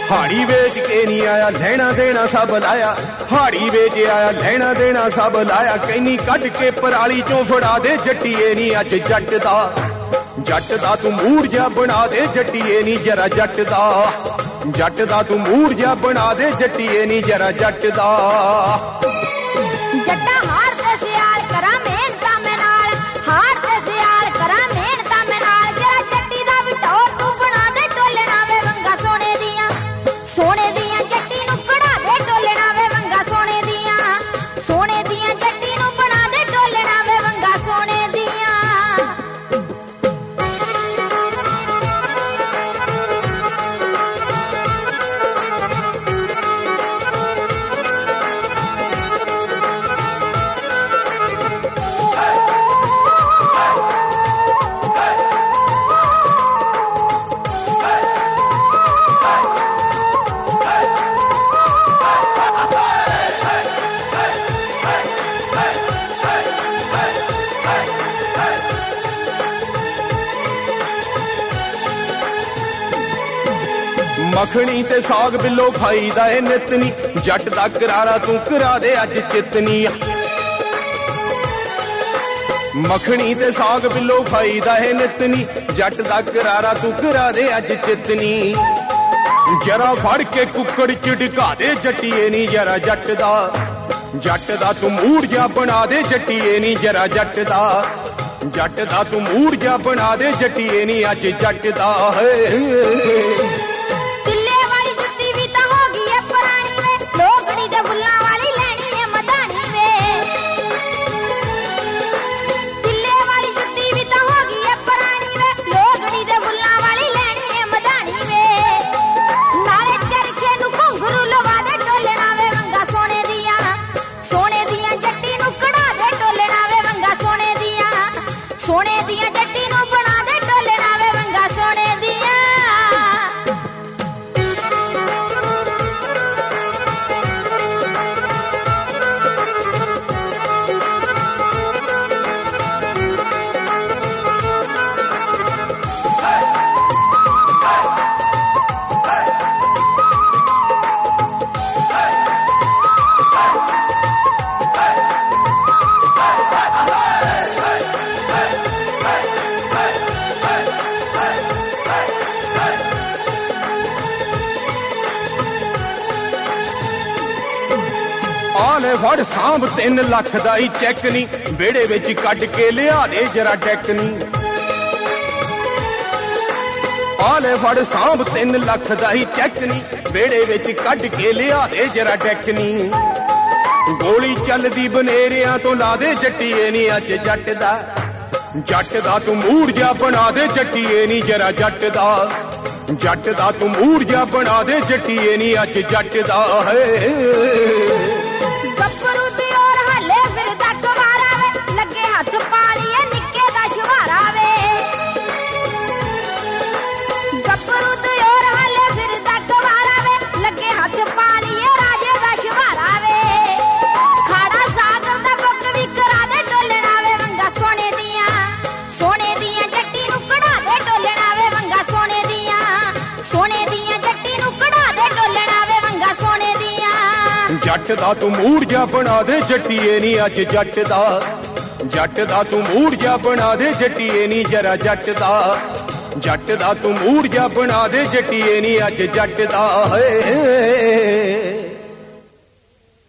हाड़ी vetch के नहीं आया लैना देना सब लाया, हाड़ी वेच आया लैना देना सब लाया। कैनी कट के पराली चों फड़ा दे जट्टीए नी अज जट दा तू मूड जा बना दे जट्टीए नी जरा जट दा तू मूड जा बना दे जट्टीए नी जरा जट दा। जट्टा हार ते सियाल करा मेहनता में नाल, हार ते सियाल करा मेहनता में नाल। जरा जट्टी दा भी टोर तू बना दे टोलना वे वंगा सोने दियां जट्टी नू कढ़ा दे टोलना वे वंगा सोने दियां जट्टी नू बना दे टोलना वे वंगा सोने दियां। मखनी ते साग बिलो खाई दा ए नितनी, जट दा करारा तू करा दे अज चितनी। मखनी ते साग बिलो खाई दा ए नितनी, जट दा करारा तू करा दे अज चितनी। जरा फड़ के कुकड़ चिड़का दे जट्टीए नी जरा जट दा तू मूड जा बना दे जट्टीए नी जरा जट दा तू मूड जा बना दे जट्टीए नी अज जट दा। सोने दिया जट्टी नू बना दे टोलना वे वंगा सोने दिया। आले फड़ सांभ 3 लाख दा ही चैक नी, बेड़े विच कट के लिया दे जरा टैक नी। आले फड़ सांभ 3 लाख दा ही चैक नी, बेड़े विच कट के लिया दे जरा टैक नी। गोली चलदी बनेरियां तो ला दे जट्टीए नी अज जट दा तू मूड जा बना दे जट्टीए नी जरा जट दा तू मूड जा बना दे जट्टीए नी अज जट दा। गब्बरू दी और हले फिरदा कवारा वे, लगे हाथ पालिए निक्के दा शुहारा वे। गब्बरू दी और हले फिरदा कवारा वे, लगे हाथ पालिए राजे दा शुहारा वे। खाड़ा सागर दा बुक भी करा दे टोलना वे वंगा सोने दियां जट्टी नू कढ़ा दे टोलना वे वंगा सोने दियां जट्टी नू कढ़ा दे टोलना वे वंगा सोने दियां। जट दा तू मूड जा बना दे जट्टीए नी अज जट दा तू मूड जा बना दे जट्टीए नी जरा जट दा तू मूड जा बना दे जट्टीए नी अज जट दा।